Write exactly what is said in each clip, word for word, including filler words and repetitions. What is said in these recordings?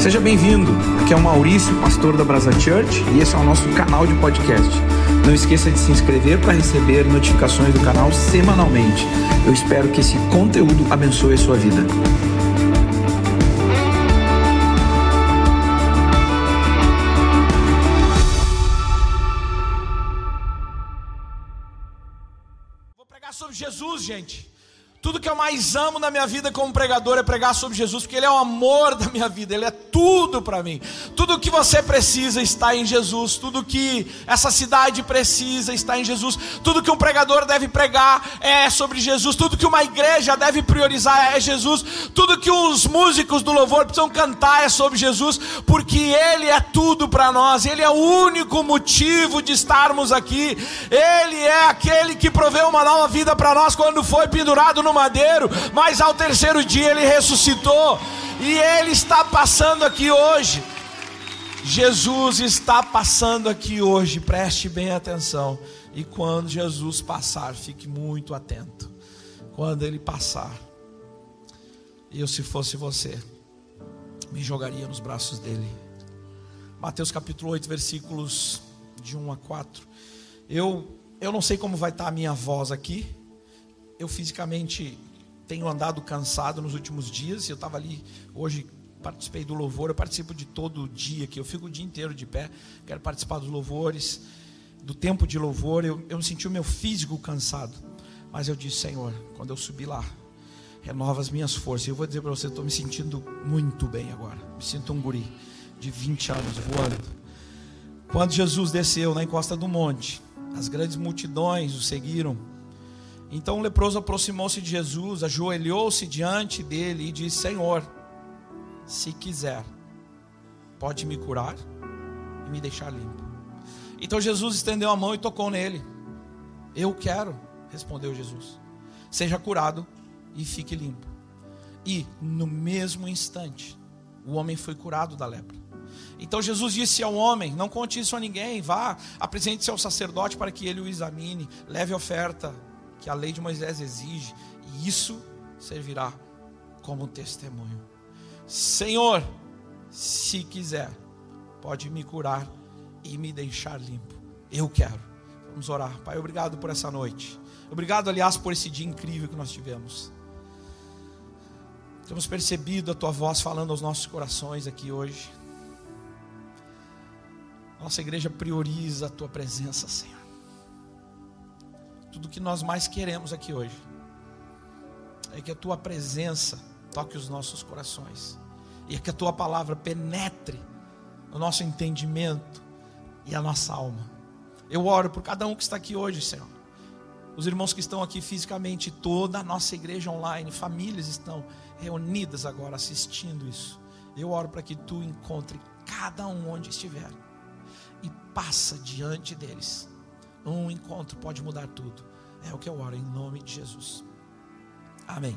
Seja bem-vindo, aqui é o Maurício, pastor da Brasa Church, e esse é o nosso canal de podcast. Não esqueça de se inscrever para receber notificações do canal semanalmente. Eu espero que esse conteúdo abençoe a sua vida. Vou pregar sobre Jesus, gente. Tudo que eu mais amo na minha vida como pregador é pregar sobre Jesus, porque Ele é o amor da minha vida, Ele é tudo para mim. Tudo que você precisa está em Jesus, tudo que essa cidade precisa está em Jesus, tudo que um pregador deve pregar é sobre Jesus, tudo que uma igreja deve priorizar é Jesus, tudo que os músicos do louvor precisam cantar é sobre Jesus, porque Ele é tudo para nós, Ele é o único motivo de estarmos aqui. Ele é aquele que proveu uma nova vida para nós quando foi pendurado no madeiro, mas ao terceiro dia Ele ressuscitou, e Ele está passando aqui hoje. Jesus está passando aqui hoje, preste bem atenção, e quando Jesus passar, fique muito atento. Quando Ele passar, eu, se fosse você, me jogaria nos braços dEle. Mateus capítulo oito, versículos de um a quatro. Eu, eu não sei como vai estar a minha voz aqui. Eu fisicamente tenho andado cansado nos últimos dias. Eu estava ali, hoje participei do louvor. Eu participo de todo o dia aqui, eu fico o dia inteiro de pé. Quero participar dos louvores, do tempo de louvor. Eu, eu senti o meu físico cansado, mas eu disse: Senhor, quando eu subir lá, renova as minhas forças. E eu vou dizer para você, estou me sentindo muito bem agora. Me sinto um guri de vinte anos voando. Quando Jesus desceu na encosta do monte, as grandes multidões o seguiram. Então o leproso aproximou-se de Jesus, ajoelhou-se diante dele e disse: Senhor, se quiser, pode me curar e me deixar limpo. Então Jesus estendeu a mão e tocou nele. Eu quero, respondeu Jesus. Seja curado e fique limpo. E no mesmo instante, o homem foi curado da lepra. Então Jesus disse ao homem: não conte isso a ninguém, vá, apresente-se ao sacerdote para que ele o examine, leve a oferta que a lei de Moisés exige, e isso servirá como testemunho. Senhor, se quiser, pode me curar e me deixar limpo. Eu quero. Vamos orar. Pai, obrigado por essa noite. Obrigado, aliás, por esse dia incrível que nós tivemos. Temos percebido a Tua voz falando aos nossos corações aqui hoje. Nossa igreja prioriza a Tua presença, Senhor. Tudo que nós mais queremos aqui hoje é que a Tua presença toque os nossos corações, e que a Tua palavra penetre no nosso entendimento e a nossa alma. Eu oro por cada um que está aqui hoje, Senhor. Os irmãos que estão aqui fisicamente, toda a nossa igreja online, famílias estão reunidas agora assistindo isso. Eu oro para que Tu encontre cada um onde estiver e passa diante deles. Um encontro pode mudar tudo. É o que eu oro em nome de Jesus. Amém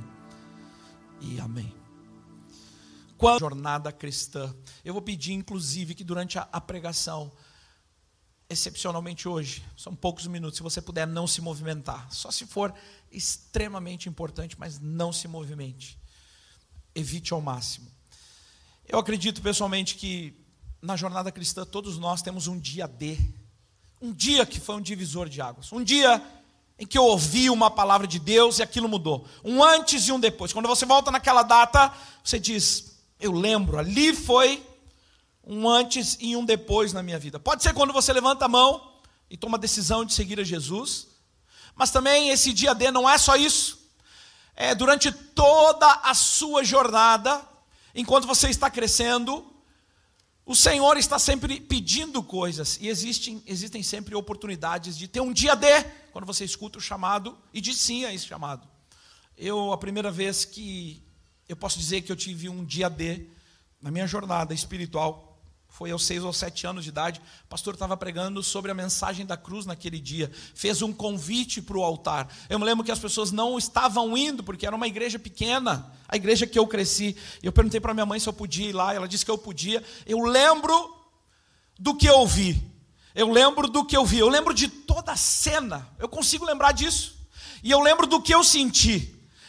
e amém. Quando a jornada cristã, eu vou pedir inclusive que durante a, a pregação, excepcionalmente hoje, são poucos minutos, se você puder não se movimentar, só se for extremamente importante, mas não se movimente, evite ao máximo. Eu acredito pessoalmente que na jornada cristã todos nós temos um dia D, um dia que foi um divisor de águas, um dia em que eu ouvi uma palavra de Deus e aquilo mudou, um antes e um depois. Quando você volta naquela data, você diz: eu lembro, ali foi um antes e um depois na minha vida. Pode ser quando você levanta a mão e toma a decisão de seguir a Jesus, mas também esse dia D não é só isso. É durante toda a sua jornada, enquanto você está crescendo, o Senhor está sempre pedindo coisas, e existem, existem sempre oportunidades de ter um dia D, quando você escuta o chamado e diz sim a esse chamado. Eu, a primeira vez que eu posso dizer que eu tive um dia D na minha jornada espiritual, foi aos seis ou sete anos de idade. O pastor estava pregando sobre a mensagem da cruz naquele dia, fez um convite para o altar. Eu me lembro que as pessoas não estavam indo, porque era uma igreja pequena, a igreja que eu cresci. Eu perguntei para minha mãe se eu podia ir lá, ela disse que eu podia. Eu lembro do que eu ouvi, eu lembro do que eu vi, eu lembro de toda a cena, eu consigo lembrar disso, e eu lembro do que eu senti.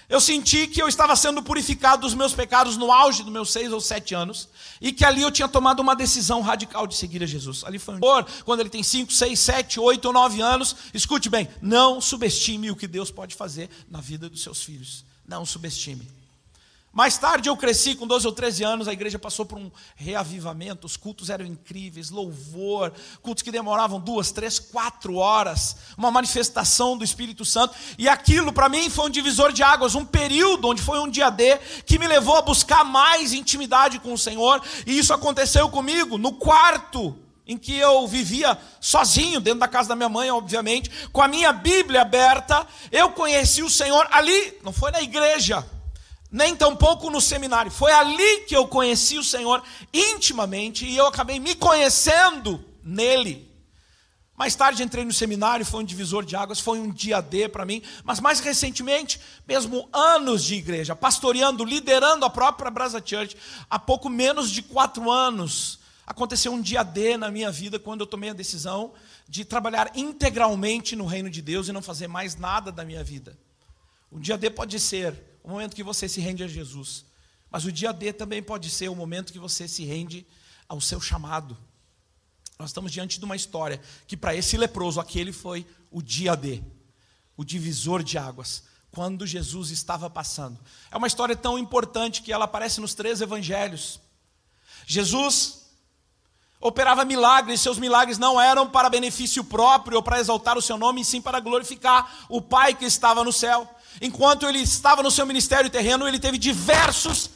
eu senti que eu estava sendo purificado dos meus pecados no auge dos meus seis ou sete anos, e que ali eu tinha tomado uma decisão radical de seguir a Jesus. Ali foi um quando ele tem cinco, seis, sete, oito ou nove anos. Escute bem, não subestime o que Deus pode fazer na vida dos seus filhos. Não subestime. Mais tarde eu cresci, com doze ou treze anos, a igreja passou por um reavivamento, os cultos eram incríveis, louvor, cultos que demoravam duas, três, quatro horas, uma manifestação do Espírito Santo, e aquilo para mim foi um divisor de águas, um período onde foi um dia D, que me levou a buscar mais intimidade com o Senhor, e isso aconteceu comigo no quarto, em que eu vivia sozinho, dentro da casa da minha mãe, obviamente, com a minha Bíblia aberta. Eu conheci o Senhor ali, não foi na igreja, nem tampouco no seminário. Foi ali que eu conheci o Senhor intimamente, e eu acabei me conhecendo nele. Mais tarde entrei no seminário, foi um divisor de águas, foi um dia D para mim, mas mais recentemente, mesmo anos de igreja, pastoreando, liderando a própria Brasa Church, há pouco menos de quatro anos, aconteceu um dia D na minha vida, quando eu tomei a decisão de trabalhar integralmente no reino de Deus e não fazer mais nada da minha vida. Um dia D pode ser o momento que você se rende a Jesus, mas o dia D também pode ser o momento que você se rende ao seu chamado. Nós estamos diante de uma história que para esse leproso, aquele foi o dia D, o divisor de águas, quando Jesus estava passando. É uma história tão importante que ela aparece nos três evangelhos. Jesus operava milagres, seus milagres não eram para benefício próprio ou para exaltar o seu nome, e sim para glorificar o Pai que estava no céu. Enquanto ele estava no seu ministério terreno, ele teve diversos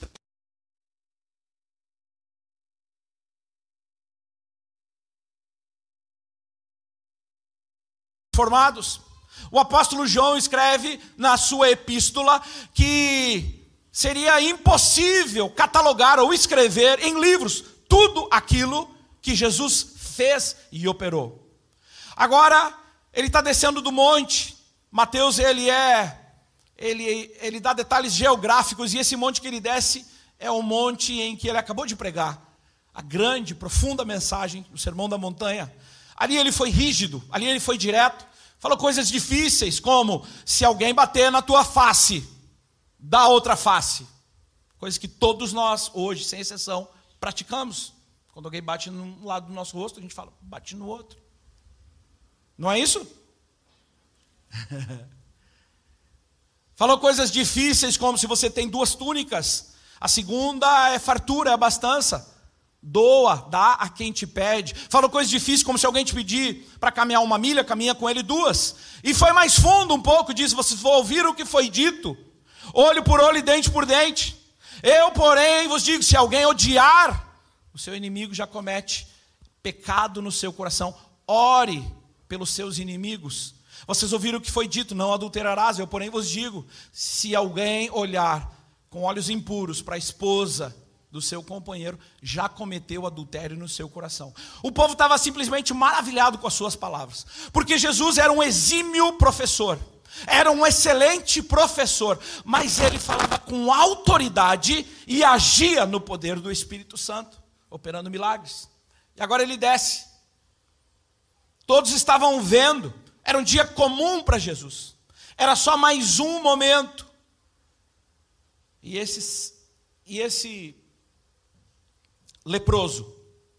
formados. O apóstolo João escreve na sua epístola que seria impossível catalogar ou escrever em livros tudo aquilo que Jesus fez e operou. Agora, ele está descendo do monte. Mateus, ele é... Ele, ele dá detalhes geográficos, e esse monte que ele desce é o monte em que ele acabou de pregar a grande, profunda mensagem, o Sermão da Montanha. Ali ele foi rígido, ali ele foi direto, falou coisas difíceis, como: se alguém bater na tua face, dá outra face. Coisas que todos nós, hoje, sem exceção, praticamos. Quando alguém bate num lado do nosso rosto, a gente fala, bate no outro. Não é isso? Falou coisas difíceis, como: se você tem duas túnicas, a segunda é fartura, é abastança. Doa, dá a quem te pede. Falou coisas difíceis, como: se alguém te pedir para caminhar uma milha, caminha com ele duas. E foi mais fundo um pouco, disse: vocês vão ouvir o que foi dito, olho por olho e dente por dente. Eu, porém, vos digo, se alguém odiar o seu inimigo, já comete pecado no seu coração. Ore pelos seus inimigos. Vocês ouviram o que foi dito: não adulterarás. Eu, porém, vos digo, se alguém olhar com olhos impuros para a esposa do seu companheiro, já cometeu adultério no seu coração. O povo estava simplesmente maravilhado com as suas palavras, porque Jesus era um exímio professor, era um excelente professor, mas ele falava com autoridade e agia no poder do Espírito Santo, operando milagres. E agora ele desce. Todos estavam vendo. Era um dia comum para Jesus. Era só mais um momento. E, esses, e esse leproso,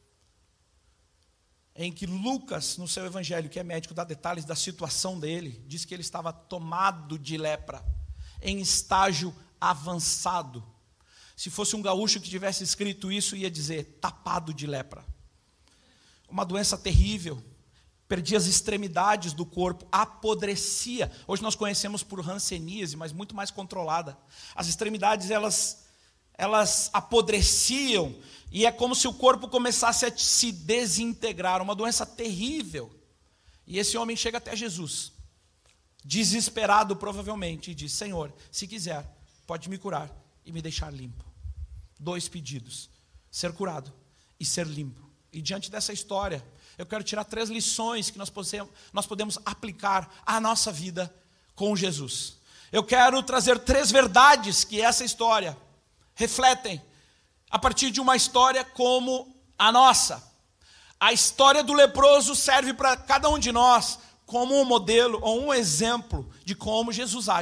em que Lucas, no seu evangelho, que é médico, dá detalhes da situação dele, diz que ele estava tomado de lepra, em estágio avançado. Se fosse um gaúcho que tivesse escrito isso, ia dizer tapado de lepra. Uma doença terrível. Perdia as extremidades do corpo, apodrecia. Hoje nós conhecemos por hanseníase, mas muito mais controlada. As extremidades, elas, elas apodreciam, e é como se o corpo começasse a se desintegrar. Uma doença terrível. E esse homem chega até Jesus, desesperado provavelmente, e diz: Senhor, se quiser, pode me curar e me deixar limpo. Dois pedidos: ser curado e ser limpo. E diante dessa história, eu quero tirar três lições que nós podemos, nós podemos aplicar à nossa vida com Jesus. Eu quero trazer três verdades que essa história refletem, a partir de uma história como a nossa. A história do leproso serve para cada um de nós como um modelo ou um exemplo de como Jesus age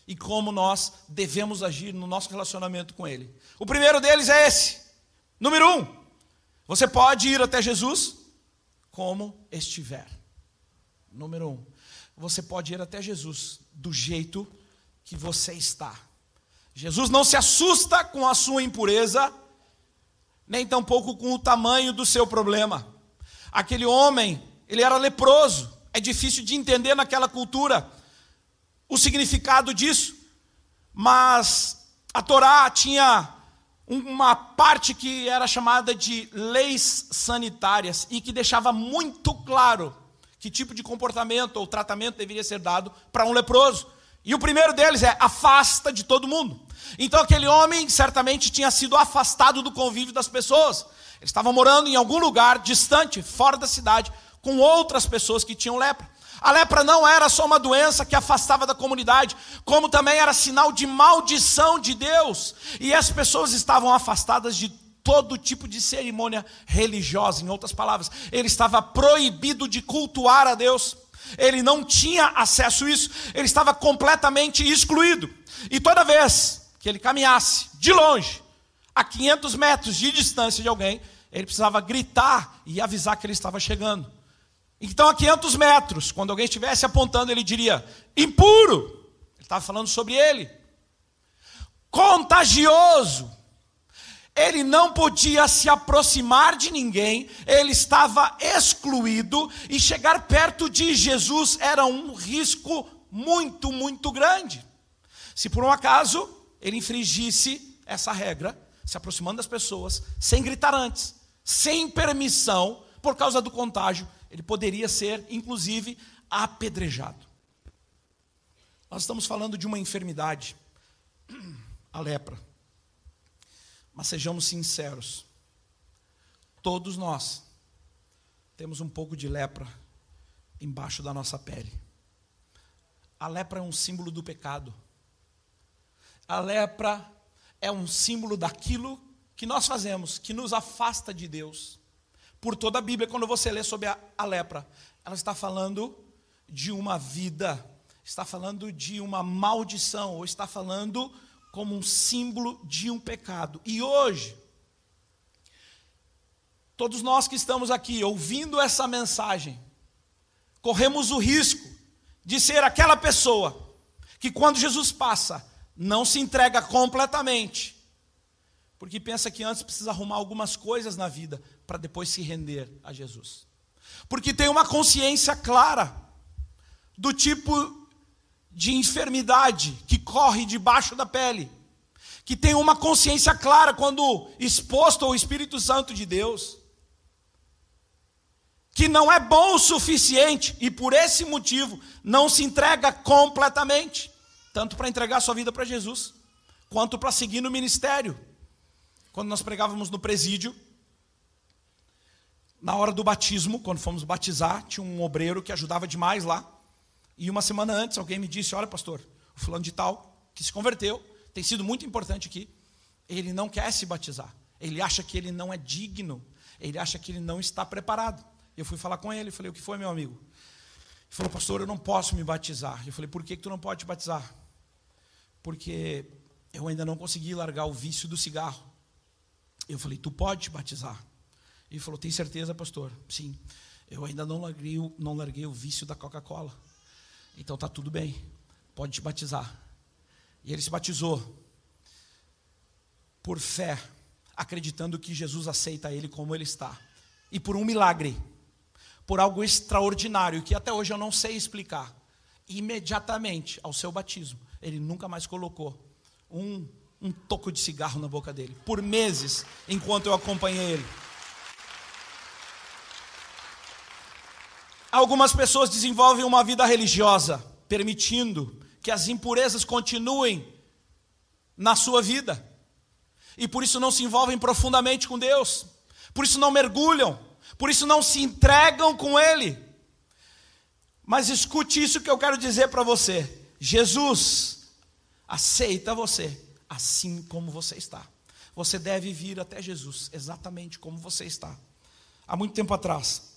e como nós devemos agir no nosso relacionamento com Ele. O primeiro deles é esse. Número um, você pode ir até Jesus como estiver. Número um, você pode ir até Jesus do jeito que você está. Jesus não se assusta com a sua impureza, nem tampouco com o tamanho do seu problema. Aquele homem, ele era leproso. É difícil de entender naquela cultura o significado disso, mas a Torá tinha uma parte que era chamada de leis sanitárias e que deixava muito claro que tipo de comportamento ou tratamento deveria ser dado para um leproso. E o primeiro deles é afasta de todo mundo. Então aquele homem certamente tinha sido afastado do convívio das pessoas. Ele estava morando em algum lugar distante, fora da cidade, com outras pessoas que tinham lepra. A lepra não era só uma doença que afastava da comunidade, como também era sinal de maldição de Deus. E as pessoas estavam afastadas de todo tipo de cerimônia religiosa. Em outras palavras, ele estava proibido de cultuar a Deus. Ele não tinha acesso a isso, ele estava completamente excluído. E toda vez que ele caminhasse de longe, a quinhentos metros de distância de alguém, ele precisava gritar e avisar que ele estava chegando. Então a quinhentos metros, quando alguém estivesse apontando, ele diria, impuro. Ele estava falando sobre ele. Contagioso. Ele não podia se aproximar de ninguém, ele estava excluído, e chegar perto de Jesus era um risco muito, muito grande. Se por um acaso ele infringisse essa regra, se aproximando das pessoas, sem gritar antes, sem permissão, por causa do contágio, ele poderia ser, inclusive, apedrejado. Nós estamos falando de uma enfermidade, a lepra. Mas sejamos sinceros, todos nós temos um pouco de lepra embaixo da nossa pele. A lepra é um símbolo do pecado. A lepra é um símbolo daquilo que nós fazemos, que nos afasta de Deus. Por toda a Bíblia, quando você lê sobre a, a lepra, ela está falando de uma vida, está falando de uma maldição, ou está falando como um símbolo de um pecado. E hoje, todos nós que estamos aqui ouvindo essa mensagem, corremos o risco de ser aquela pessoa que quando Jesus passa, não se entrega completamente, porque pensa que antes precisa arrumar algumas coisas na vida para depois se render a Jesus. Porque tem uma consciência clara do tipo de enfermidade que corre debaixo da pele, que tem uma consciência clara quando exposto ao Espírito Santo de Deus, que não é bom o suficiente e por esse motivo não se entrega completamente, tanto para entregar sua vida para Jesus, quanto para seguir no ministério. Quando nós pregávamos no presídio, na hora do batismo, quando fomos batizar, tinha um obreiro que ajudava demais lá. E uma semana antes alguém me disse, olha pastor, o fulano de tal, que se converteu, tem sido muito importante aqui, ele não quer se batizar. Ele acha que ele não é digno, ele acha que ele não está preparado. Eu fui falar com ele, falei, o que foi, meu amigo? Ele falou, pastor, eu não posso me batizar. Eu falei, por que que tu não pode te batizar? Porque eu ainda não consegui largar o vício do cigarro. Eu falei, tu pode te batizar? Ele falou, tem certeza, pastor? Sim, eu ainda não larguei, não larguei o vício da Coca-Cola. Então tá tudo bem, pode te batizar. E ele se batizou por fé, acreditando que Jesus aceita ele como ele está. E por um milagre, por algo extraordinário, que até hoje eu não sei explicar, imediatamente ao seu batismo, ele nunca mais colocou um, um toco de cigarro na boca dele, por meses, enquanto eu acompanhei ele. Algumas pessoas desenvolvem uma vida religiosa, permitindo que as impurezas continuem na sua vida. E por isso não se envolvem profundamente com Deus. Por isso não mergulham. Por isso não se entregam com Ele. Mas escute isso que eu quero dizer para você. Jesus aceita você assim como você está. Você deve vir até Jesus exatamente como você está. Há muito tempo atrás,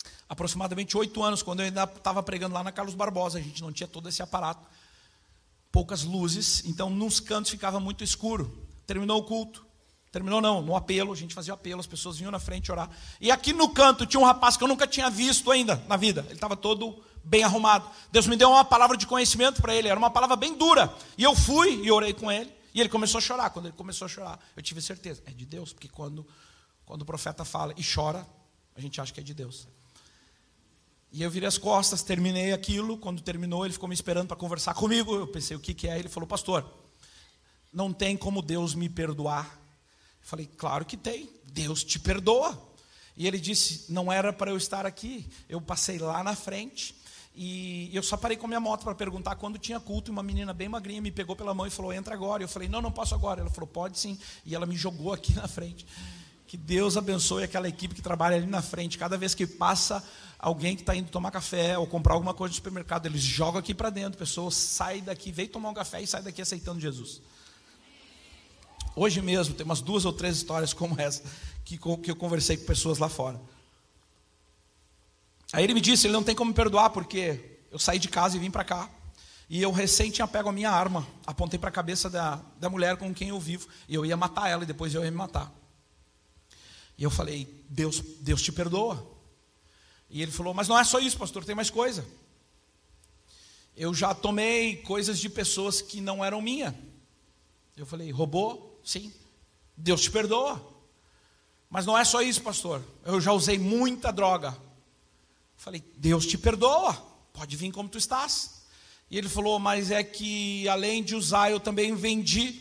aproximadamente oito anos, quando eu ainda estava pregando lá na Carlos Barbosa, a gente não tinha todo esse aparato. poucas luzes, então nos cantos ficava muito escuro. Terminou o culto. Terminou não, no apelo, a gente fazia apelo, as pessoas vinham na frente orar. E aqui no canto tinha um rapaz que eu nunca tinha visto ainda na vida. Ele estava todo bem arrumado. Deus me deu uma palavra de conhecimento para ele, era uma palavra bem dura. E eu fui e orei com ele, e ele começou a chorar. Quando ele começou a chorar, eu tive certeza, é de Deus, porque quando, quando o profeta fala e chora, a gente acha que é de Deus. E eu virei as costas, terminei aquilo. Quando terminou, ele ficou me esperando para conversar comigo. Eu pensei, o que, que é? Ele falou, pastor, não tem como Deus me perdoar. Eu falei, claro que tem, Deus te perdoa. E ele disse, não era para eu estar aqui. Eu passei lá na frente e eu só parei com a minha moto para perguntar quando tinha culto. E uma menina bem magrinha me pegou pela mão e falou, entra agora. Eu falei, não, não posso agora. Ela falou, pode sim. E ela me jogou aqui na frente. Que Deus abençoe aquela equipe que trabalha ali na frente. Cada vez que passa alguém que está indo tomar café ou comprar alguma coisa no supermercado, eles jogam aqui para dentro. Pessoas saem daqui, vem tomar um café e sai daqui aceitando Jesus. Hoje mesmo tem umas duas ou três histórias como essa que, que eu conversei com pessoas lá fora. Aí ele me disse, ele não tem como me perdoar porque eu saí de casa e vim para cá. E eu recém tinha pego a minha arma, apontei para a cabeça da, da mulher com quem eu vivo. E eu ia matar ela e depois eu ia me matar. E eu falei, Deus, Deus te perdoa. E ele falou, mas não é só isso, pastor, tem mais coisa. Eu já tomei coisas de pessoas que não eram minhas. Eu falei, roubou? Sim. Deus te perdoa. Mas não é só isso, pastor. Eu já usei muita droga. Eu falei, Deus te perdoa. Pode vir como tu estás. E ele falou, mas é que além de usar, eu também vendi.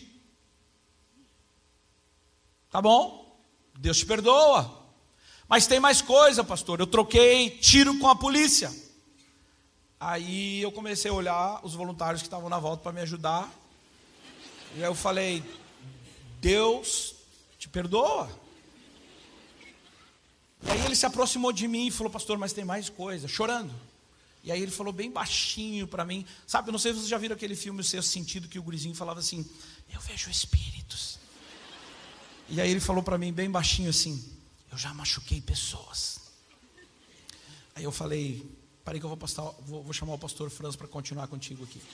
Tá bom? Deus te perdoa. Mas tem mais coisa, pastor. Eu troquei tiro com a polícia. Aí eu comecei a olhar os voluntários que estavam na volta para me ajudar. E aí eu falei, Deus te perdoa. E aí ele se aproximou de mim e falou, pastor, mas tem mais coisa, chorando. E aí ele falou bem baixinho para mim. Sabe, eu não sei se vocês já viram aquele filme O Sexto Sentido, que o gurizinho falava assim, eu vejo espíritos. E aí ele falou para mim bem baixinho assim, eu já machuquei pessoas. Aí eu falei, parei que eu vou, postar, vou, vou chamar o pastor Franz para continuar contigo aqui.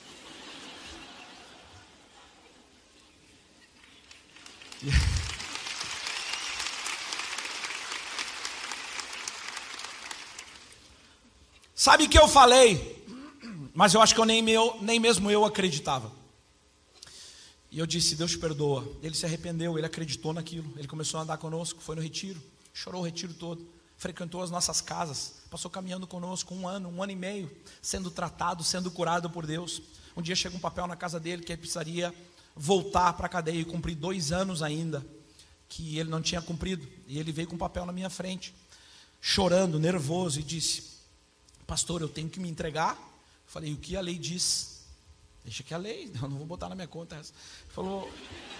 Sabe o que eu falei? Mas eu acho que eu nem, meu, nem mesmo eu acreditava. E eu disse, Deus te perdoa. Ele se arrependeu, ele acreditou naquilo. Ele começou a andar conosco, foi no retiro. Chorou o retiro todo. Frequentou as nossas casas. Passou caminhando conosco um ano, um ano e meio. Sendo tratado, sendo curado por Deus. Um dia chega um papel na casa dele que ele precisaria voltar para a cadeia e cumprir dois anos ainda. Que ele não tinha cumprido. E ele veio com um papel na minha frente. Chorando, nervoso e disse, pastor, eu tenho que me entregar? Eu falei, o que a lei diz? Deixa que a lei, eu não vou botar na minha conta essa. Ele falou,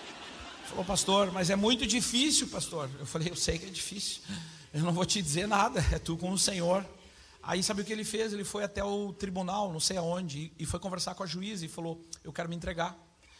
falou, pastor, mas é muito difícil, pastor. Eu falei, eu sei que é difícil. Eu não vou te dizer nada, é tu com o Senhor. Aí sabe o que ele fez? Ele foi até o tribunal, não sei aonde, e foi conversar com a juíza e falou, eu quero me entregar.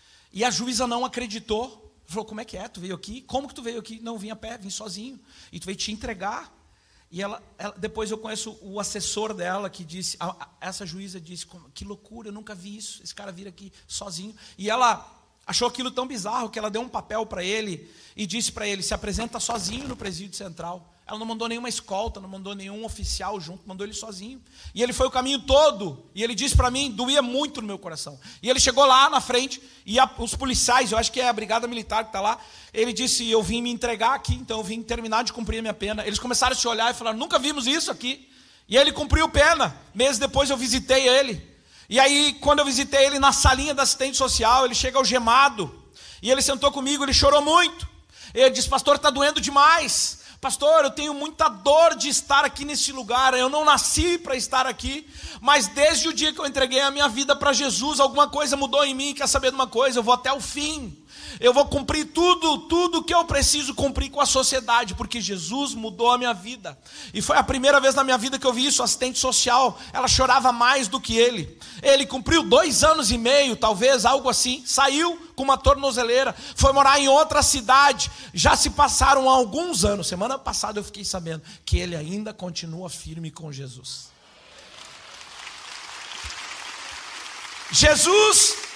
E a juíza não acreditou. Falou, como é que é? Tu veio aqui? Como que tu veio aqui? Não, vim a pé, vim sozinho. E tu veio te entregar. E ela, ela, depois eu conheço o assessor dela que disse, a, a, essa juíza disse, que loucura, eu nunca vi isso, esse cara vir aqui sozinho. E ela achou aquilo tão bizarro que ela deu um papel para ele e disse para ele, se apresenta sozinho no presídio central. Ela não mandou nenhuma escolta, não mandou nenhum oficial junto, mandou ele sozinho. E ele foi o caminho todo, e ele disse para mim, doía muito no meu coração. E ele chegou lá na frente, e a, os policiais, eu acho que é a brigada militar que está lá, ele disse, eu vim me entregar aqui, então eu vim terminar de cumprir a minha pena. Eles começaram a se olhar e falaram, nunca vimos isso aqui. E ele cumpriu pena. Meses depois eu visitei ele. E aí, quando eu visitei ele na salinha da assistente social, ele chega algemado. E ele sentou comigo, ele chorou muito. Ele disse, pastor, está doendo demais. Pastor, eu tenho muita dor de estar aqui nesse lugar, eu não nasci para estar aqui, mas desde o dia que eu entreguei a minha vida para Jesus, alguma coisa mudou em mim. Quer saber de uma coisa? Eu vou até o fim, eu vou cumprir tudo, tudo que eu preciso cumprir com a sociedade, porque Jesus mudou a minha vida. E foi a primeira vez na minha vida que eu vi isso. A assistente social, ela chorava mais do que ele. Ele cumpriu dois anos e meio, talvez, algo assim, saiu com uma tornozeleira, foi morar em outra cidade. Já se passaram alguns anos. Semana passada eu fiquei sabendo que ele ainda continua firme com Jesus. Jesus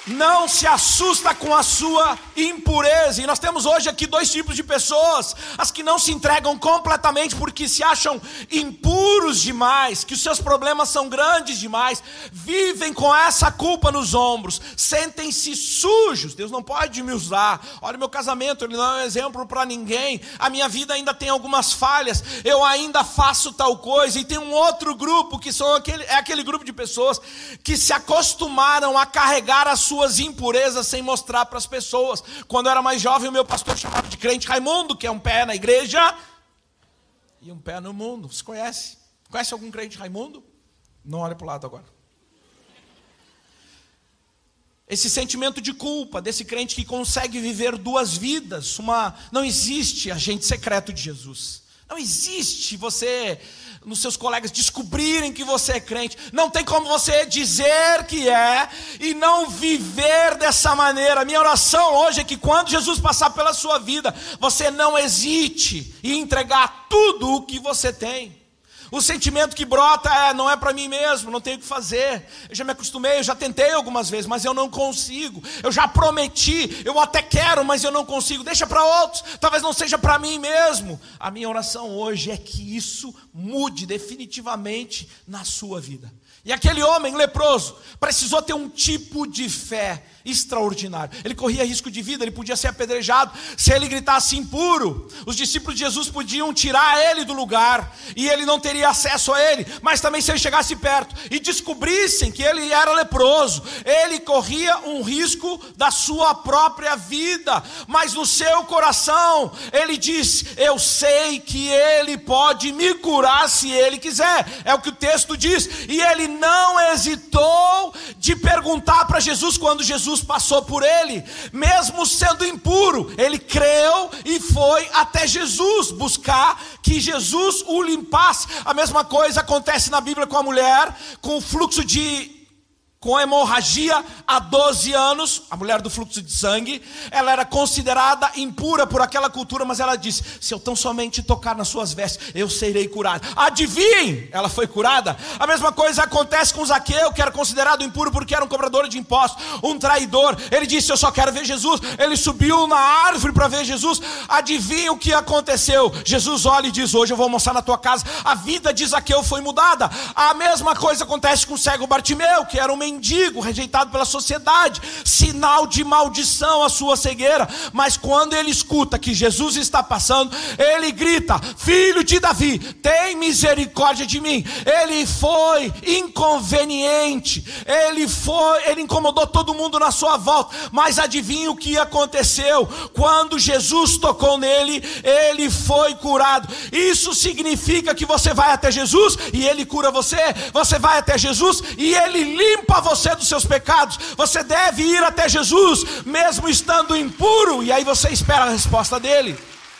não se assusta com a sua impureza. E nós temos hoje aqui dois tipos de pessoas: as que não se entregam completamente porque se acham impuros demais, que os seus problemas são grandes demais, vivem com essa culpa nos ombros, sentem-se sujos. Deus não pode me usar. Olha, meu casamento, ele não é um exemplo para ninguém. A minha vida ainda tem algumas falhas, eu ainda faço tal coisa. E tem um outro grupo que são aquele, é aquele grupo de pessoas que se acostumaram a carregar a sua suas impurezas sem mostrar para as pessoas. Quando eu era mais jovem, o meu pastor chamava de crente Raimundo, que é um pé na igreja e um pé no mundo. Você conhece? Conhece algum crente Raimundo? Não olha para o lado agora. Esse sentimento de culpa desse crente que consegue viver duas vidas. Uma... Não existe agente secreto de Jesus. Não existe você, nos seus colegas, descobrirem que você é crente. Não tem como você dizer que é e não viver dessa maneira. Minha oração hoje é que quando Jesus passar pela sua vida, você não hesite em entregar tudo o que você tem. O sentimento que brota é: não é para mim mesmo, não tenho o que fazer. Eu já me acostumei, eu já tentei algumas vezes, mas eu não consigo. Eu já prometi, eu até quero, mas eu não consigo. Deixa para outros, talvez não seja para mim mesmo. A minha oração hoje é que isso mude definitivamente na sua vida. E aquele homem leproso precisou ter um tipo de fé extraordinário. Ele corria risco de vida, ele podia ser apedrejado se ele gritasse impuro. Os discípulos de Jesus podiam tirar ele do lugar e ele não teria acesso a ele. Mas também se ele chegasse perto e descobrissem que ele era leproso, ele corria um risco da sua própria vida. Mas no seu coração ele disse: eu sei que ele pode me curar se ele quiser. É o que o texto diz. E ele não hesitou de perguntar para Jesus quando Jesus passou por ele, mesmo sendo impuro. Ele creu e foi até Jesus buscar que Jesus o limpasse. A mesma coisa acontece na Bíblia com a mulher com o fluxo de com hemorragia há doze anos, a mulher do fluxo de sangue. Ela era considerada impura por aquela cultura, mas ela disse: se eu tão somente tocar nas suas vestes, eu serei curada. Adivinhem, ela foi curada. A mesma coisa acontece com Zaqueu, que era considerado impuro porque era um cobrador de impostos, um traidor. Ele disse: eu só quero ver Jesus. Ele subiu na árvore para ver Jesus. Adivinhem o que aconteceu? Jesus olha e diz: hoje eu vou almoçar na tua casa. A vida de Zaqueu foi mudada. A mesma coisa acontece com o cego Bartimeu, que era um mendigo, mendigo, rejeitado pela sociedade, sinal de maldição a sua cegueira. Mas quando ele escuta que Jesus está passando, ele grita: filho de Davi, tem misericórdia de mim. Ele foi inconveniente, ele foi, ele incomodou todo mundo na sua volta, mas adivinha o que aconteceu? Quando Jesus tocou nele, ele foi curado. Isso significa que você vai até Jesus e ele cura você. Você vai até Jesus e ele limpa você dos seus pecados. Você deve ir até Jesus mesmo estando impuro, e aí você espera a resposta dele.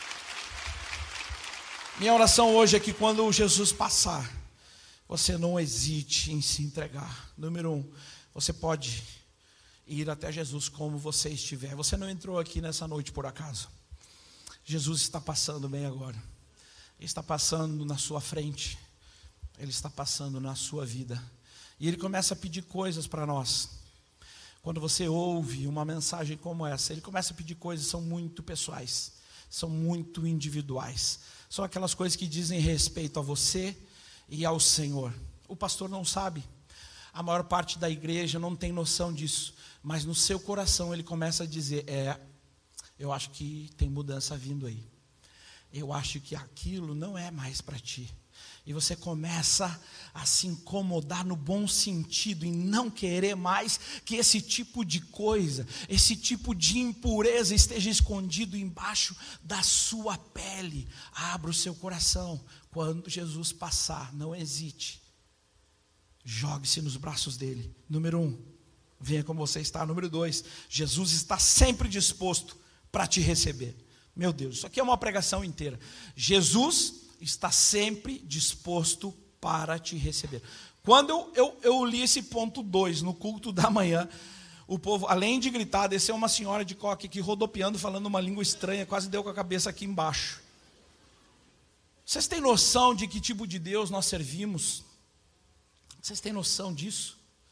Minha oração hoje é que quando Jesus passar, você não hesite em se entregar. Número um, você pode ir até Jesus como você estiver. Você não entrou aqui nessa noite por acaso. Jesus está passando bem agora. Ele está passando na sua frente. Ele está passando na sua vida. E ele começa a pedir coisas para nós. Quando você ouve uma mensagem como essa, ele começa a pedir coisas que são muito pessoais, são muito individuais. São aquelas coisas que dizem respeito a você e ao Senhor. O pastor não sabe, a maior parte da igreja não tem noção disso, mas no seu coração ele começa a dizer: é, eu acho que tem mudança vindo aí. Eu acho que aquilo não é mais para ti. E você começa a se incomodar no bom sentido, em não querer mais que esse tipo de coisa, esse tipo de impureza esteja escondido embaixo da sua pele. Abra o seu coração. Quando Jesus passar, não hesite. Jogue-se nos braços dele. Número um, venha como você está. Número dois, Jesus está sempre disposto para te receber. Meu Deus, isso aqui é uma pregação inteira. Jesus está sempre disposto para te receber. Quando eu, eu, eu li esse ponto dois no culto da manhã, o povo, além de gritar, desceu uma senhora de coque aqui rodopiando, falando uma língua estranha, quase deu com a cabeça aqui embaixo. Vocês têm noção de que tipo de Deus nós servimos? Vocês têm noção disso?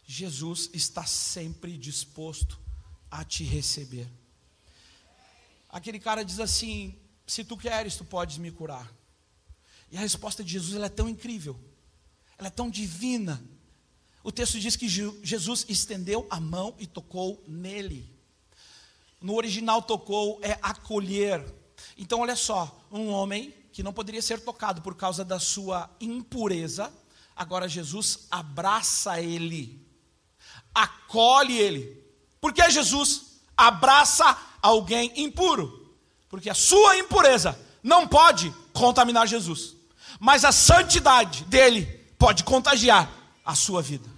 Jesus está sempre disposto a te receber. Aquele cara diz assim: se tu queres, tu podes me curar. E a resposta de Jesus, ela é tão incrível, ela é tão divina. O texto diz que Jesus estendeu a mão e tocou nele. No original, tocou é acolher. Então olha só, um homem que não poderia ser tocado por causa da sua impureza, agora Jesus abraça ele, acolhe ele. Por que Jesus abraça alguém impuro? Porque a sua impureza não pode contaminar Jesus, mas a santidade dele pode contagiar a sua vida.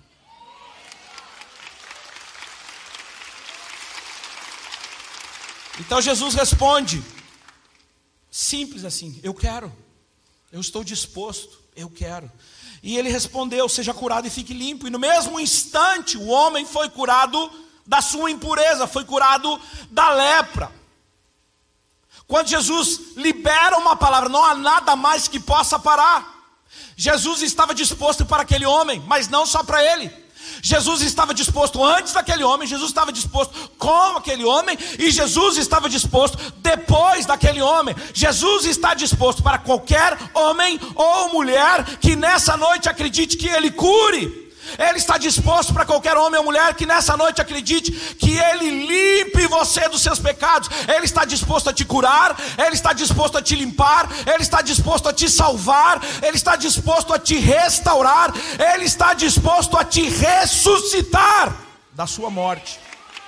Então Jesus responde, simples assim: eu quero, eu estou disposto, eu quero. E ele respondeu: seja curado e fique limpo. E no mesmo instante o homem foi curado da sua impureza, foi curado da lepra. Quando Jesus libera uma palavra, não há nada mais que possa parar. Jesus estava disposto para aquele homem, mas não só para ele. Jesus estava disposto antes daquele homem, Jesus estava disposto com aquele homem, e Jesus estava disposto depois daquele homem. Jesus está disposto para qualquer homem ou mulher que nessa noite acredite que Ele cure. Ele está disposto para qualquer homem ou mulher que nessa noite acredite que Ele limpe você dos seus pecados. Ele está disposto a te curar, Ele está disposto a te limpar, Ele está disposto a te salvar, Ele está disposto a te restaurar, Ele está disposto a te ressuscitar da sua morte.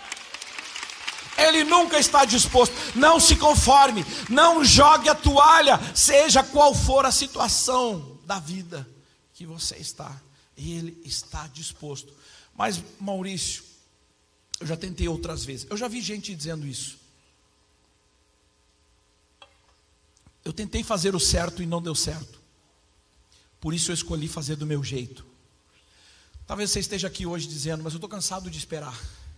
Ele nunca está disposto. Não se conforme, não jogue a toalha, seja qual for a situação da vida que você está. Ele está disposto. Mas Maurício, eu já tentei outras vezes, eu já vi gente dizendo isso. Eu tentei fazer o certo e não deu certo, por isso eu escolhi fazer do meu jeito. Talvez você esteja aqui hoje dizendo: mas eu estou cansado de esperar.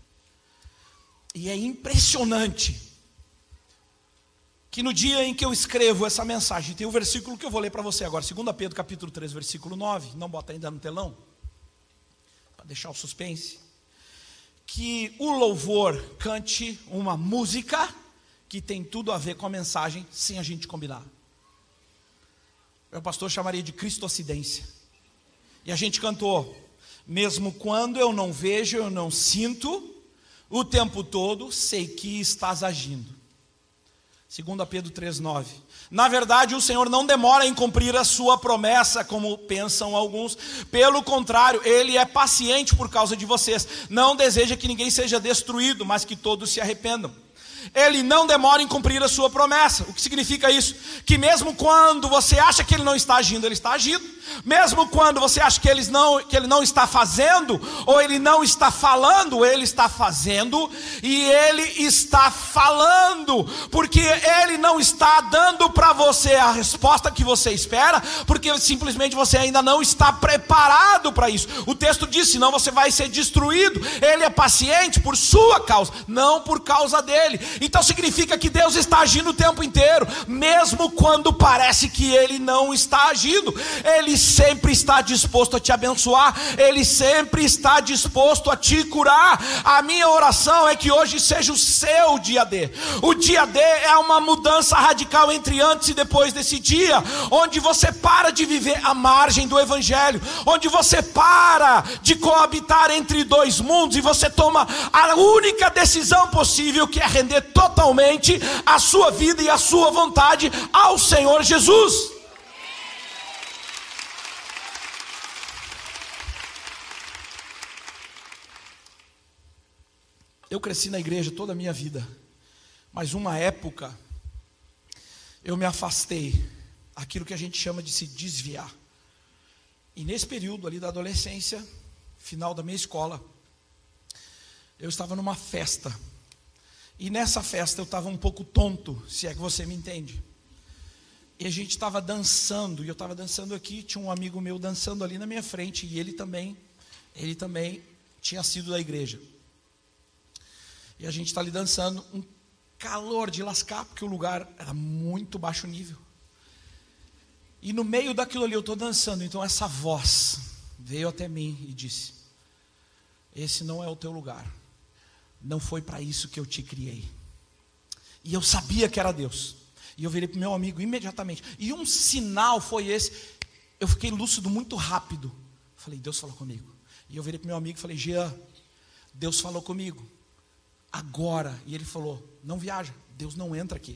E é impressionante que no dia em que eu escrevo essa mensagem, tem o versículo que eu vou ler para você agora, dois Pedro capítulo três, versículo nove, não bota ainda no telão, para deixar o suspense, que o louvor cante uma música que tem tudo a ver com a mensagem, sem a gente combinar. O pastor chamaria de cristocidência. E a gente cantou: mesmo quando eu não vejo, eu não sinto, o tempo todo sei que estás agindo. dois Pedro três, nove. Na verdade, o Senhor não demora em cumprir a sua promessa, como pensam alguns. Pelo contrário, Ele é paciente por causa de vocês. Não deseja que ninguém seja destruído, mas que todos se arrependam. Ele não demora em cumprir a sua promessa. O que significa isso? Que mesmo quando você acha que Ele não está agindo, Ele está agindo. Mesmo quando você acha que ele, não, que ele não está fazendo, ou Ele não está falando, Ele está fazendo, e Ele está falando, porque Ele não está dando para você a resposta que você espera, porque simplesmente você ainda não está preparado para isso. O texto diz: senão você vai ser destruído. Ele é paciente por sua causa, não por causa dele. Então significa que Deus está agindo o tempo inteiro, mesmo quando parece que Ele não está agindo. Ele sempre está disposto a te abençoar, Ele sempre está disposto a te curar. A minha oração é que hoje seja o seu dia D. O dia D é uma mudança radical entre antes e depois desse dia, onde você para de viver à margem do Evangelho, onde você para de coabitar entre dois mundos, e você toma a única decisão possível, que é render totalmente a sua vida e a sua vontade ao Senhor Jesus. Eu cresci na igreja toda a minha vida, mas uma época eu me afastei, aquilo que a gente chama de se desviar. E nesse período ali da adolescência, final da minha escola, eu estava numa festa, e nessa festa eu estava um pouco tonto, se é que você me entende. E a gente estava dançando, e eu estava dançando aqui, tinha um amigo meu dançando ali na minha frente, e ele também, ele também tinha sido da igreja. E a gente está ali dançando, um calor de lascar, porque o lugar era muito baixo nível. E no meio daquilo ali eu estou dançando, então essa voz veio até mim e disse: esse não é o teu lugar. Não foi para isso que eu te criei. E eu sabia que era Deus. E eu virei para o meu amigo imediatamente. E um sinal foi esse. Eu fiquei lúcido muito rápido. Falei, Deus falou comigo. E eu virei para o meu amigo e falei, Jean, Deus falou comigo. Agora. E ele falou, não viaja. Deus não entra aqui.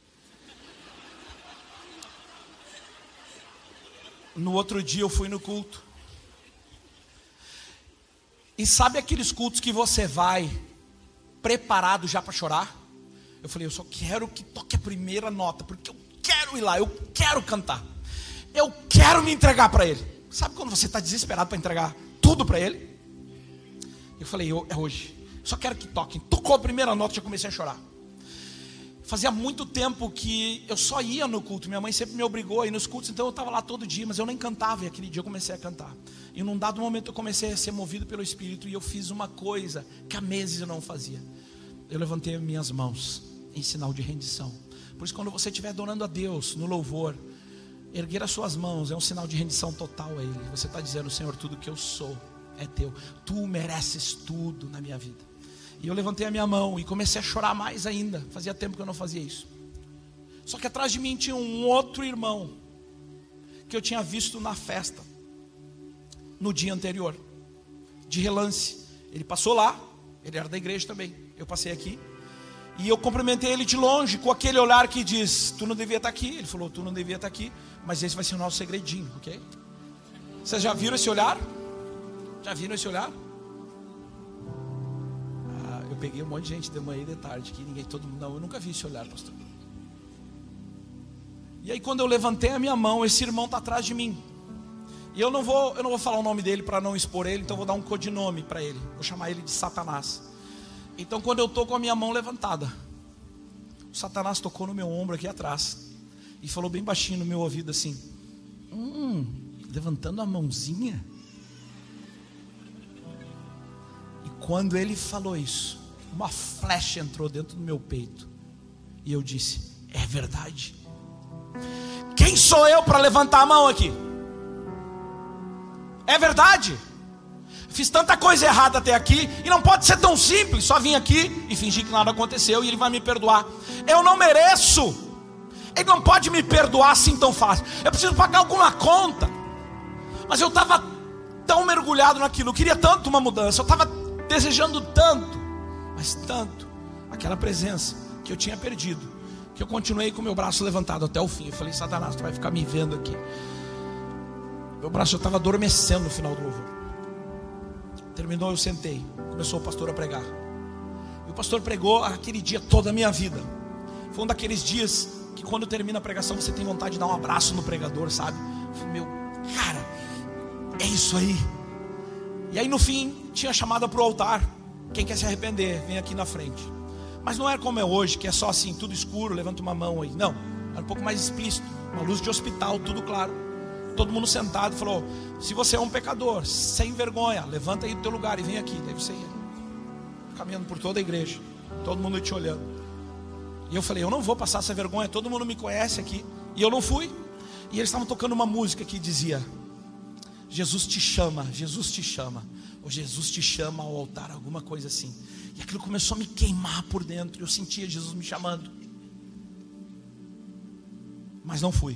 No outro dia eu fui no culto. E sabe aqueles cultos que você vai preparado já para chorar? Eu falei, eu só quero que toque a primeira nota, porque eu quero ir lá, eu quero cantar, eu quero me entregar para Ele. Sabe quando você está desesperado para entregar tudo para Ele? Eu falei, eu, é hoje, só quero que toquem. Tocou a primeira nota, já comecei a chorar. Fazia muito tempo que eu só ia no culto. Minha mãe sempre me obrigou a ir nos cultos, então eu estava lá todo dia, mas eu nem cantava. E aquele dia eu comecei a cantar. E num dado momento eu comecei a ser movido pelo Espírito. E eu fiz uma coisa que há meses eu não fazia. Eu levantei minhas mãos em sinal de rendição. Por isso, quando você estiver adorando a Deus no louvor, erguer as suas mãos é um sinal de rendição total a Ele. Você está dizendo, Senhor, tudo que eu sou é Teu. Tu mereces tudo na minha vida. E eu levantei a minha mão e comecei a chorar mais ainda. Fazia tempo que eu não fazia isso. Só que atrás de mim tinha um outro irmão que eu tinha visto na festa no dia anterior, de relance. Ele passou lá, ele era da igreja também. Eu passei aqui e eu cumprimentei ele de longe, com aquele olhar que diz, tu não devia estar aqui. Ele falou, tu não devia estar aqui, mas esse vai ser o nosso segredinho, ok? Vocês já viram esse olhar? Já viram esse olhar? Eu peguei um monte de gente de manhã e de tarde, que ninguém, todo mundo, não, eu nunca vi esse olhar, pastor. E aí quando eu levantei a minha mão, esse irmão está atrás de mim. E eu não vou, eu não vou falar o nome dele para não expor ele, então eu vou dar um codinome para ele. Vou chamar ele de Satanás. Então quando eu estou com a minha mão levantada, o Satanás tocou no meu ombro aqui atrás e falou bem baixinho no meu ouvido assim, hum, levantando a mãozinha. E quando ele falou isso, uma flecha entrou dentro do meu peito. E eu disse, é verdade. Quem sou eu para levantar a mão aqui? É verdade. Fiz tanta coisa errada até aqui, e não pode ser tão simples, só vim aqui e fingir que nada aconteceu e Ele vai me perdoar. Eu não mereço. Ele não pode me perdoar assim tão fácil. Eu preciso pagar alguma conta. Mas eu estava tão mergulhado naquilo, eu queria tanto uma mudança, eu estava desejando tanto, mas tanto, aquela presença que eu tinha perdido, que eu continuei com o meu braço levantado até o fim. Eu falei, Satanás, tu vai ficar me vendo aqui. Meu braço já estava adormecendo no final do louvor. Terminou, eu sentei. Começou o pastor a pregar. E o pastor pregou aquele dia toda a minha vida. Foi um daqueles dias que quando termina a pregação você tem vontade de dar um abraço no pregador, sabe? Eu falei, meu, cara, é isso aí. E aí no fim tinha chamada para o altar. Quem quer se arrepender, vem aqui na frente. Mas não era como é hoje, que é só assim, tudo escuro, levanta uma mão aí. Não, era um pouco mais explícito. Uma luz de hospital, tudo claro. Todo mundo sentado, falou, se você é um pecador, sem vergonha, levanta aí do teu lugar e vem aqui. Daí você ia caminhando por toda a igreja, todo mundo te olhando. E eu falei, eu não vou passar essa vergonha, todo mundo me conhece aqui. E eu não fui. E eles estavam tocando uma música que dizia, Jesus te chama, Jesus te chama, ou Jesus te chama ao altar, alguma coisa assim. E aquilo começou a me queimar por dentro. Eu sentia Jesus me chamando, mas não fui.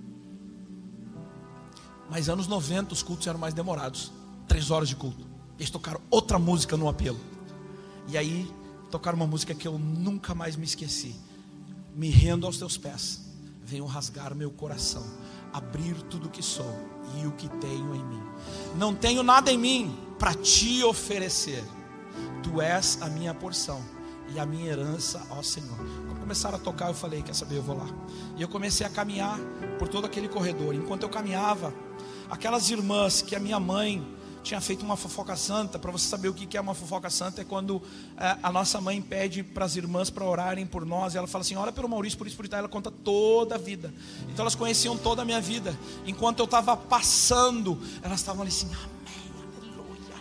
Mas anos noventa os cultos eram mais demorados, três horas de culto. Eles tocaram outra música no apelo. E aí tocaram uma música que eu nunca mais me esqueci. Me rendo aos teus pés, venho rasgar meu coração, abrir tudo o que sou e o que tenho em mim. Não tenho nada em mim para te oferecer. Tu és a minha porção e a minha herança, ó Senhor. Quando começaram a tocar, eu falei, quer saber, eu vou lá. E eu comecei a caminhar por todo aquele corredor. Enquanto eu caminhava, aquelas irmãs que a minha mãe tinha feito uma fofoca santa. Para você saber o que é uma fofoca santa, é quando é, a nossa mãe pede para as irmãs para orarem por nós. E ela fala assim, ora pelo Maurício, por isso, por isso. Ela conta toda a vida. Então elas conheciam toda a minha vida. Enquanto eu estava passando, elas estavam ali assim, amém, aleluia.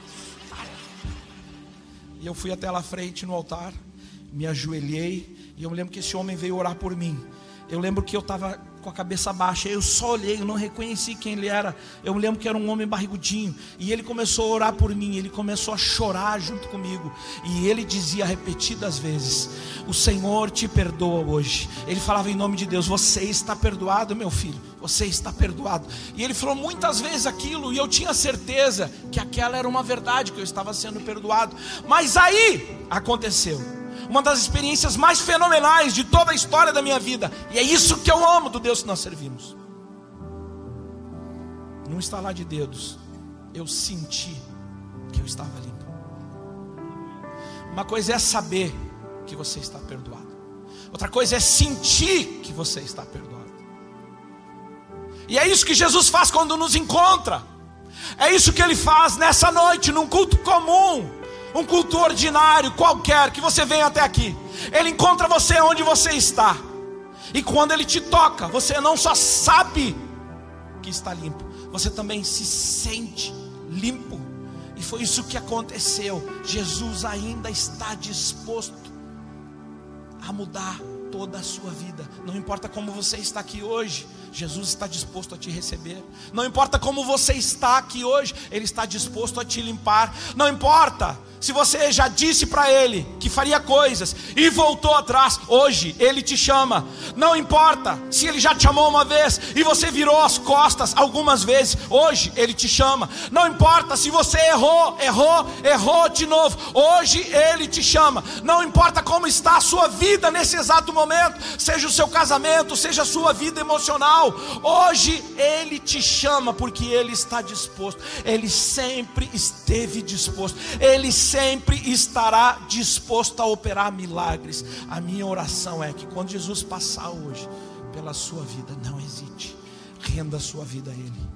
E eu fui até lá à frente no altar, me ajoelhei. E eu me lembro que esse homem veio orar por mim. eu lembro que eu estava com a cabeça baixa, eu só olhei, eu não reconheci quem ele era. Eu lembro que era um homem barrigudinho, e ele começou a orar por mim, ele começou a chorar junto comigo, e ele dizia repetidas vezes: o Senhor te perdoa hoje. Ele falava em nome de Deus: você está perdoado, meu filho, você está perdoado. E ele falou muitas vezes aquilo, e eu tinha certeza que aquela era uma verdade, que eu estava sendo perdoado. Mas aí aconteceu uma das experiências mais fenomenais de toda a história da minha vida, e é isso que eu amo do Deus que nós servimos. Num estalar de dedos, eu senti que eu estava limpo. Uma coisa é saber que você está perdoado, outra coisa é sentir que você está perdoado. E é isso que Jesus faz quando nos encontra. É isso que Ele faz nessa noite, num culto comum, um culto ordinário qualquer, que você venha até aqui. Ele encontra você onde você está, e quando Ele te toca, você não só sabe que está limpo, você também se sente limpo. E foi isso que aconteceu. Jesus ainda está disposto a mudar toda a sua vida. Não importa como você está aqui hoje, Jesus está disposto a te receber. Não importa como você está aqui hoje, Ele está disposto a te limpar. Não importa se você já disse para Ele que faria coisas e voltou atrás, hoje Ele te chama. Não importa se Ele já te chamou uma vez e você virou as costas algumas vezes, hoje Ele te chama. Não importa se você errou, errou, errou de novo, hoje Ele te chama. Não importa como está a sua vida nesse exato momento, seja o seu casamento, seja a sua vida emocional, hoje Ele te chama, porque Ele está disposto. Ele sempre esteve disposto, Ele sempre estará disposto a operar milagres. A minha oração é que quando Jesus passar hoje pela sua vida, não hesite, renda a sua vida a Ele.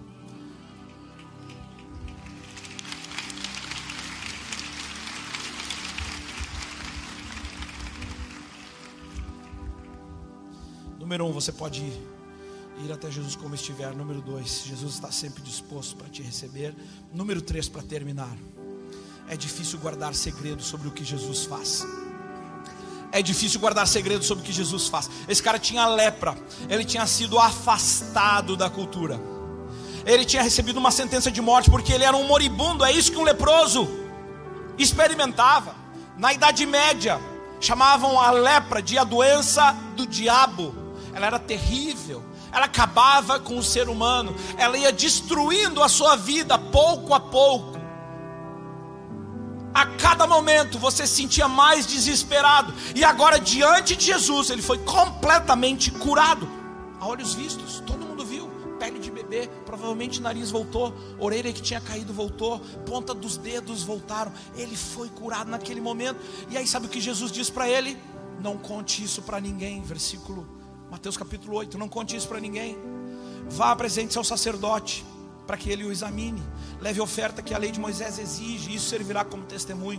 Número um, você pode ir até Jesus como estiver. Número dois, Jesus está sempre disposto para te receber. Número três, para terminar, é difícil guardar segredo sobre o que Jesus faz. É difícil guardar segredo sobre o que Jesus faz. Esse cara tinha lepra, ele tinha sido afastado da cultura, ele tinha recebido uma sentença de morte porque ele era um moribundo. É isso que um leproso experimentava. Na Idade Média, chamavam a lepra de a doença do diabo. Ela era terrível, ela acabava com o ser humano, ela ia destruindo a sua vida pouco a pouco. A cada momento você se sentia mais desesperado, e agora diante de Jesus ele foi completamente curado, a olhos vistos. Todo mundo viu, pele de bebê, provavelmente nariz voltou, orelha que tinha caído voltou, ponta dos dedos voltaram. Ele foi curado naquele momento. E aí sabe o que Jesus diz para ele? Não conte isso para ninguém. Versículo Mateus capítulo oito, não conte isso para ninguém. Vá, apresente-se ao sacerdote para que ele o examine, leve a oferta que a lei de Moisés exige, e isso servirá como testemunho.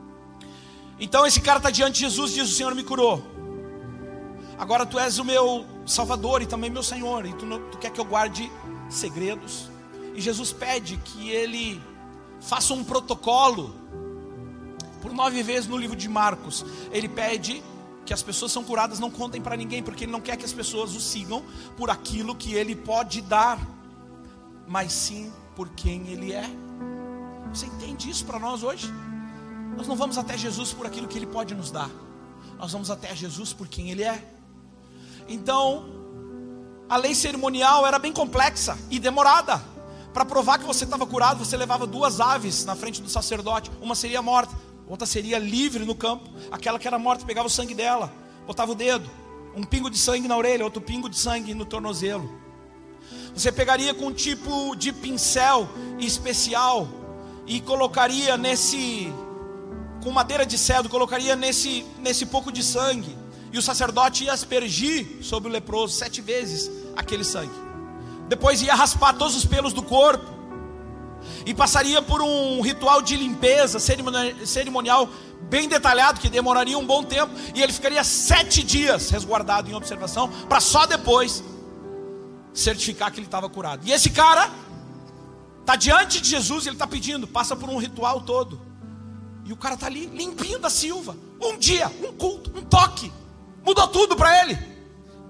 Então esse cara está diante de Jesus, diz: o Senhor me curou, agora tu és o meu Salvador e também meu Senhor, e tu, tu quer que eu guarde segredos? E Jesus pede que ele faça um protocolo. Por nove vezes no livro de Marcos ele pede que as pessoas são curadas não contem para ninguém, porque ele não quer que as pessoas o sigam por aquilo que ele pode dar, mas sim por quem ele é. Você entende isso para nós hoje? Nós não vamos até Jesus por aquilo que ele pode nos dar, nós vamos até Jesus por quem ele é. Então a lei cerimonial era bem complexa e demorada. Para provar que você estava curado, você levava duas aves na frente do sacerdote. Uma seria morta, outra seria livre no campo. Aquela que era morta, pegava o sangue dela, botava o dedo, um pingo de sangue na orelha, outro pingo de sangue no tornozelo. Você pegaria com um tipo de pincel especial e colocaria nesse, com madeira de cedro, colocaria nesse, nesse pouco de sangue, e o sacerdote ia aspergir sobre o leproso sete vezes aquele sangue. Depois ia raspar todos os pelos do corpo e passaria por um ritual de limpeza cerimonial bem detalhado, que demoraria um bom tempo, e ele ficaria sete dias resguardado em observação, para só depois certificar que ele estava curado. E esse cara está diante de Jesus, ele está pedindo, passa por um ritual todo, e o cara está ali limpinho da silva. Um dia, um culto, um toque, mudou tudo para ele.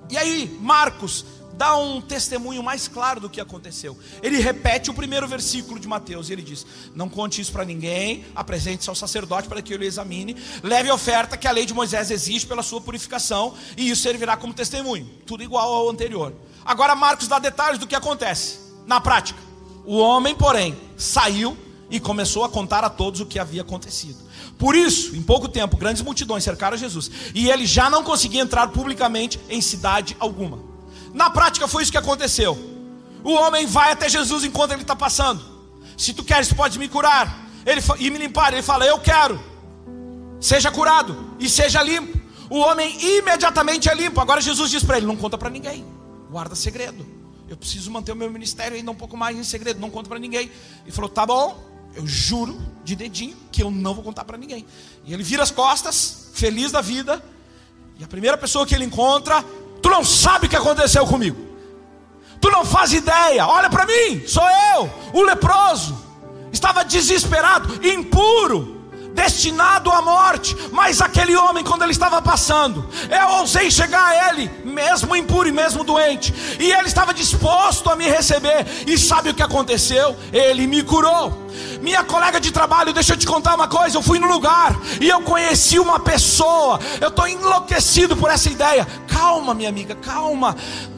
E aí Marcos dá um testemunho mais claro do que aconteceu. Ele repete o primeiro versículo de Mateus e ele diz: não conte isso para ninguém, apresente-se ao sacerdote para que ele o examine, leve a oferta que a lei de Moisés exige pela sua purificação, e isso servirá como testemunho. Tudo igual ao anterior. Agora Marcos dá detalhes do que acontece na prática. O homem, porém, saiu e começou a contar a todos o que havia acontecido. Por isso, em pouco tempo, grandes multidões cercaram Jesus, e ele já não conseguia entrar publicamente em cidade alguma. Na prática foi isso que aconteceu. O homem vai até Jesus enquanto ele está passando. Se tu queres, pode me curar ele, e me limpar. Ele fala: eu quero. Seja curado e seja limpo. O homem imediatamente é limpo. Agora Jesus diz para ele: não conta para ninguém, guarda segredo. Eu preciso manter o meu ministério ainda um pouco mais em segredo, não conta para ninguém. Ele falou: tá bom, eu juro de dedinho que eu não vou contar para ninguém. E ele vira as costas, feliz da vida. E a primeira pessoa que ele encontra: tu não sabe o que aconteceu comigo, tu não faz ideia, olha para mim, sou eu, o leproso, estava desesperado, impuro, destinado à morte. Mas aquele homem, quando ele estava passando, eu ousei chegar a ele, mesmo impuro e mesmo doente, e ele estava disposto a me receber. E sabe o que aconteceu? Ele me curou. Minha colega de trabalho, deixa eu te contar uma coisa. Eu fui no lugar e eu conheci uma pessoa. Eu estou enlouquecido por essa ideia. Calma, minha amiga, calma.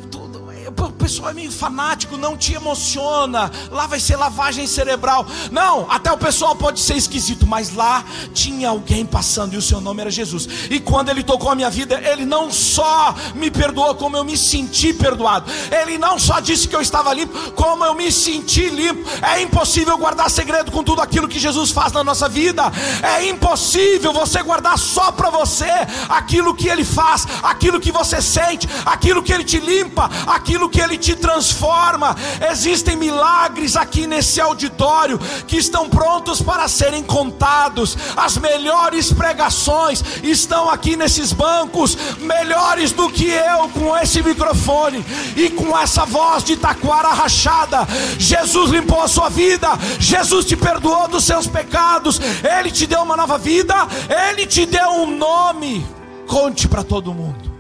O pessoal é meio fanático, não te emociona. Lá vai ser lavagem cerebral. Não, até o pessoal pode ser esquisito, mas lá tinha alguém passando e o seu nome era Jesus. E quando ele tocou a minha vida, ele não só me perdoou, como eu me senti perdoado. Ele não só disse que eu estava limpo, como eu me senti limpo. É impossível guardar segredo com tudo aquilo que Jesus faz na nossa vida. É impossível você guardar só para você aquilo que ele faz, aquilo que você sente, aquilo que ele te limpa, aquilo que ele te transforma. Existem milagres aqui nesse auditório que estão prontos para serem contados. As melhores pregações estão aqui nesses bancos, melhores do que eu com esse microfone e com essa voz de taquara rachada. Jesus limpou a sua vida, Jesus te perdoou dos seus pecados, ele te deu uma nova vida, ele te deu um nome. Conte para todo mundo,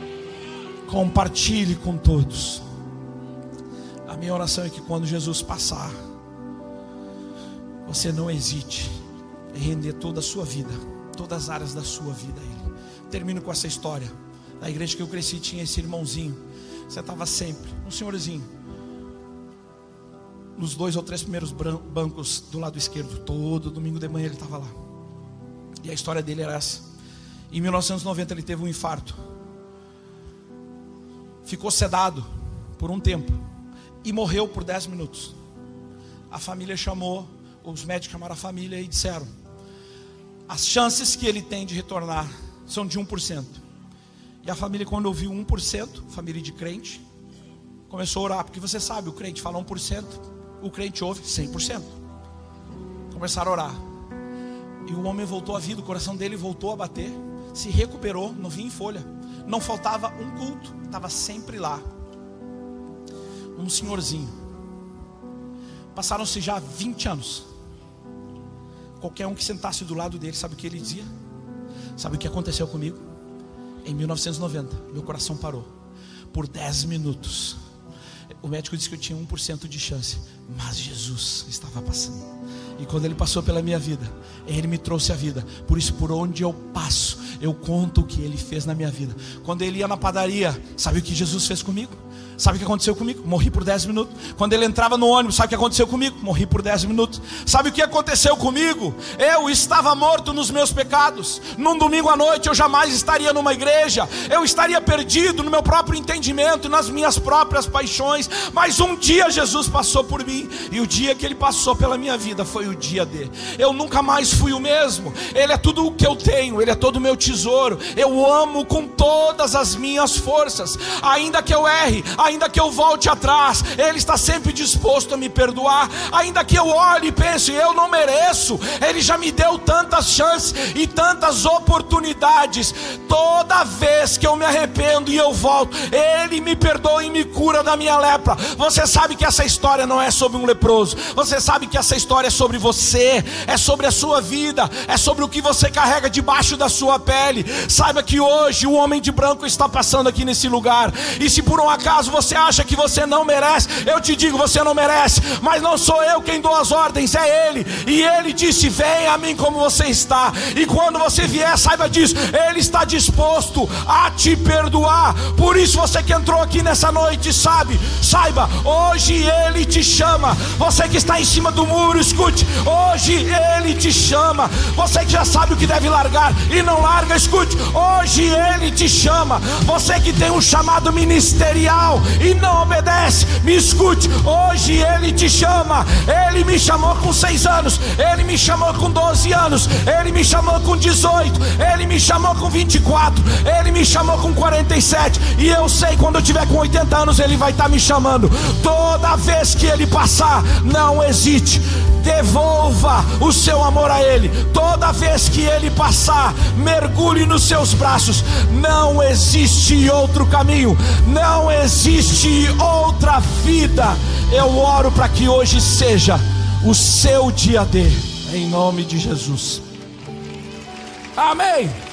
compartilhe com todos. A minha oração é que quando Jesus passar, você não hesite em render toda a sua vida, todas as áreas da sua vida a Ele. Termino com essa história. Na igreja que eu cresci tinha esse irmãozinho, você estava sempre, um senhorzinho, nos dois ou três primeiros bancos do lado esquerdo. Todo domingo de manhã ele estava lá. E a história dele era essa. Em mil novecentos e noventa ele teve um infarto, ficou sedado por um tempo e morreu por dez minutos. A família chamou, os médicos chamaram a família e disseram: as chances que ele tem de retornar são de um por cento. E a família, quando ouviu um por cento, família de crente, começou a orar, porque você sabe, o crente fala um por cento, o crente ouve cem por cento. Começaram a orar, e o homem voltou à vida, o coração dele voltou a bater, se recuperou, não vinha em folha, não faltava um culto, estava sempre lá. Um senhorzinho, passaram-se já vinte anos. Qualquer um que sentasse do lado dele, sabe o que ele dizia? Sabe o que aconteceu comigo? Em mil novecentos e noventa, meu coração parou por dez minutos. O médico disse que eu tinha um por cento de chance, mas Jesus estava passando. E quando ele passou pela minha vida, ele me trouxe a vida. Por isso, por onde eu passo, eu conto o que ele fez na minha vida. Quando ele ia na padaria, sabe o que Jesus fez comigo? Sabe o que aconteceu comigo? Morri por dez minutos. Quando ele entrava no ônibus, sabe o que aconteceu comigo? Morri por dez minutos. Sabe o que aconteceu comigo? Eu estava morto nos meus pecados. Num domingo à noite eu jamais estaria numa igreja. Eu estaria perdido no meu próprio entendimento, nas minhas próprias paixões. Mas um dia Jesus passou por mim, e o dia que ele passou pela minha vida foi o dia dele. Eu nunca mais fui o mesmo. Ele é tudo o que eu tenho, ele é todo o meu tesouro. Eu amo com todas as minhas forças. Ainda que eu erre, ainda ainda que eu volte atrás, Ele está sempre disposto a me perdoar. Ainda que eu olhe e pense, eu não mereço, Ele já me deu tantas chances e tantas oportunidades. Toda vez que eu me arrependo e eu volto, Ele me perdoa e me cura da minha lepra. Você sabe que essa história não é sobre um leproso, você sabe que essa história é sobre você, é sobre a sua vida, é sobre o que você carrega debaixo da sua pele. Saiba que hoje o homem de branco está passando aqui nesse lugar, e se por um acaso você acha que você não merece, eu te digo, você não merece, mas não sou eu quem dou as ordens, é Ele. E Ele disse, vem a mim como você está, e quando você vier, saiba disso, Ele está disposto a te perdoar. Por isso você que entrou aqui nessa noite, sabe, saiba, hoje Ele te chama. Você que está em cima do muro, escute, hoje Ele te chama. Você que já sabe o que deve largar e não larga, escute, hoje Ele te chama. Você que tem um chamado ministerial e não obedece, me escute, hoje Ele te chama. Ele me chamou com seis anos, Ele me chamou com doze anos, Ele me chamou com dezoito, Ele me chamou com vinte e quatro, Ele me chamou com quarenta e sete, e eu sei, quando eu tiver com oitenta anos, Ele vai estar me chamando. Toda vez que Ele passar, não hesite, devolva o seu amor a Ele. Toda vez que Ele passar, mergulhe nos seus braços. Não existe outro caminho, não existe outra vida. Eu oro para que hoje seja o seu dia D, em nome de Jesus. Amém.